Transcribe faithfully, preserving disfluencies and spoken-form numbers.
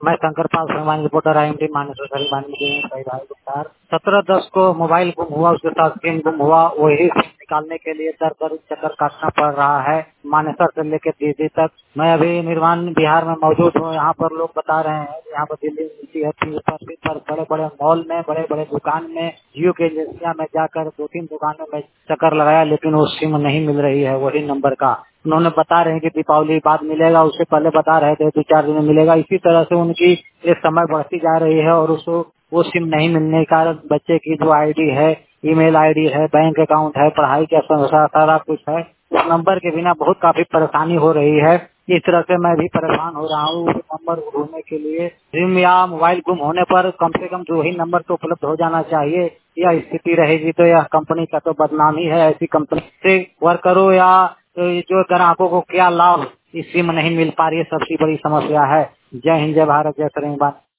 मैं Shankar Pal Sharma reporter I M T Manesar sir. सत्रह दस को मोबाइल गुम हुआ, उसके साथ सिम गुम हुआ। वही सिम निकालने के लिए दर दर चक्कर काटना पड़ रहा है, मानेसर से लेकर दीदी तक। मैं अभी निर्माण बिहार में मौजूद हूँ। यहाँ पर लोग बता रहे हैं यहाँ पर दिल्ली मिलती है फिर पर, पर बड़े बड़े मॉल में, बड़े बड़े दुकान में, जियो के एजेंसिया में जाकर दो तीन दुकानों में चक्कर लगाया, लेकिन वो सिम नहीं मिल रही है वही नंबर का। उन्होंने बता रहे हैं कि दीपावली बाद मिलेगा, उससे पहले बता रहे थे दो चार दिन में मिलेगा। इसी तरह से उनकी एक समय बढ़ती जा रही है और उसको वो सिम नहीं मिलने के कारण बच्चे की जो आईडी है, ईमेल आईडी है, बैंक अकाउंट है, पढ़ाई का संसार सारा कुछ है, उस नंबर के बिना बहुत काफी परेशानी हो रही है। इस तरह से मैं भी परेशान हो रहा हूँ। उस नंबर ढूंढने के लिए सिम या मोबाइल गुम होने पर कम से कम दो ही नंबर तो उपलब्ध हो जाना चाहिए। यह स्थिति रहेगी तो यह कंपनी का तो बदनामी है। ऐसी कंपनी से वर्करों या जो ग्राहकों को क्या लाभ, इस सिम नहीं मिल पा रही है, सबसे बड़ी समस्या है। जय हिंद, जय भारत, जय श्रीमान।